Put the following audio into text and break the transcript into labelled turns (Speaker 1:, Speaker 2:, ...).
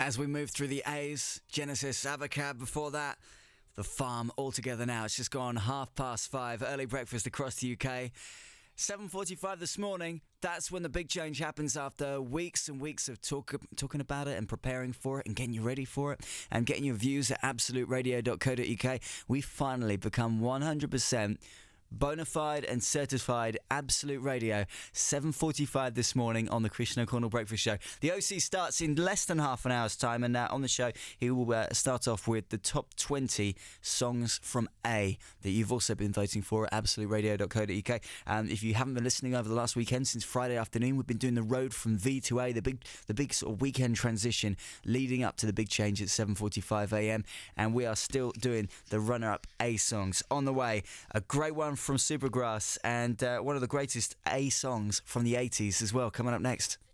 Speaker 1: As we move through the A's, Genesis, Abacab, before that, The Farm, all together now. It's just gone 5:30, early breakfast across the UK. 7:45 this morning, that's when the big change happens after weeks and weeks of talking about it and preparing for it and getting you ready for it and getting your views at absoluteradio.co.uk. We finally become 100% bona fide and certified Absolute Radio. 7:45 this morning on the Christian O'Connell Breakfast Show. The OC starts in less than half an hour's time, and on the show he will start off with the top 20 songs from A that you've also been voting for at absoluteradio.co.uk. And if you haven't been listening over the last weekend, since Friday afternoon, we've been doing the road from V to A, the big sort of weekend transition leading up to the big change at 7:45 a.m. And we are still doing the runner-up A songs on the way. A great one from Supergrass and one of the greatest A songs from the 80s as well, coming up next.